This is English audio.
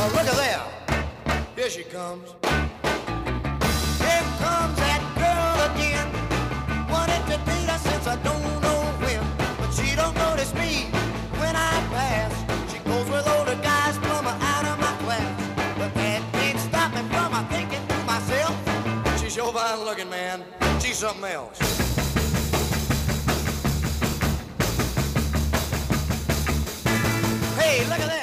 Oh, look at there. Here she comes. Here comes that girl again. Wanted to date her since I don't know when. But she don't notice me when I pass. She goes with older guys from out of my class. But that can't stop me from thinking to myself, she's sure fine looking, man. She's something else. Hey, look at that.